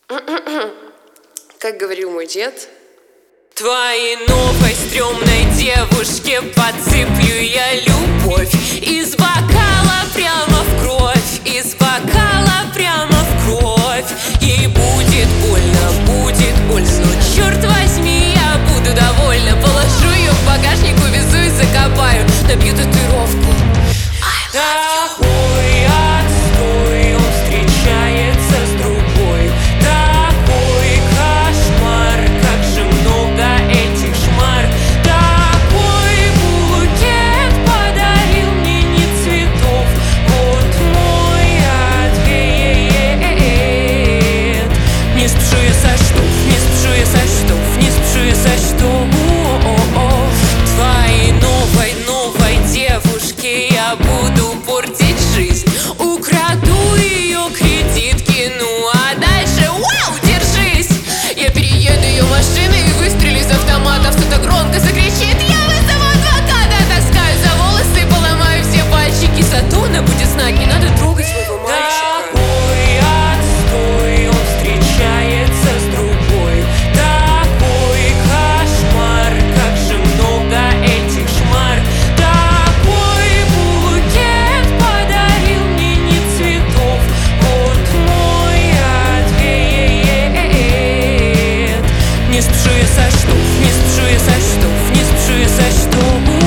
Как говорил мой дед: твоей новой стрёмной девушке подсыплю я любовь из бокала прямо в кровь, из бокала прямо в кровь. Ей будет больно, но черт возьми, я буду довольна. Положу ее в багажник, увезу и закопаю, набью татуировку Такой отстой, он встречается с другой. Такой кошмар, как же много этих шмар. Такой букет подарил мне не цветов. Вот мой ответ. Не спешу я со штов, не спешу я со штов, не спешу я со штов. Твоей новой девушке я буду портить жизнь. Украду ее кредитки, ну а дальше вау, держись. Я перееду ее машиной и выстрелю из автомата. Кто-то громко закричит: я вызову адвоката. Таскаю за волосы, поломаю все пальчики. Зато она будет знать, не надо трогать своего мальчика. Такой отстой, он встречается с другой. Такой кошмар, как же много этих шмар. Такой букет подарил мне не цветов. Вот мой ответ. Не спешу я со штов, не спешу я со штов, не спешу я со штов.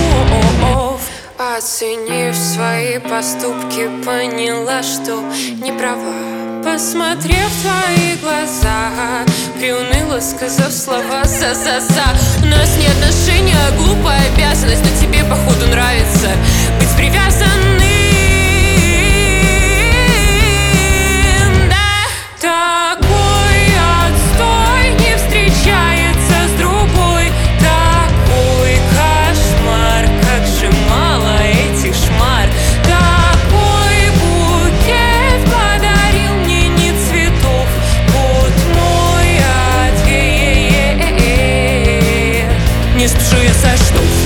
Оценив свои поступки, поняла, что не права. Посмотрев в твои глаза, приуныла, сказав слова «за-за-за». У нас не отношения, а глупая обязанность, но тебе, походу, нравится быть привязанным, да? Такой отстой не встречается с другой. Такой кошмар, как же мало этих шмар. Такой букет подарил мне не цветов. Вот мой ответ. Не спешу я со штов,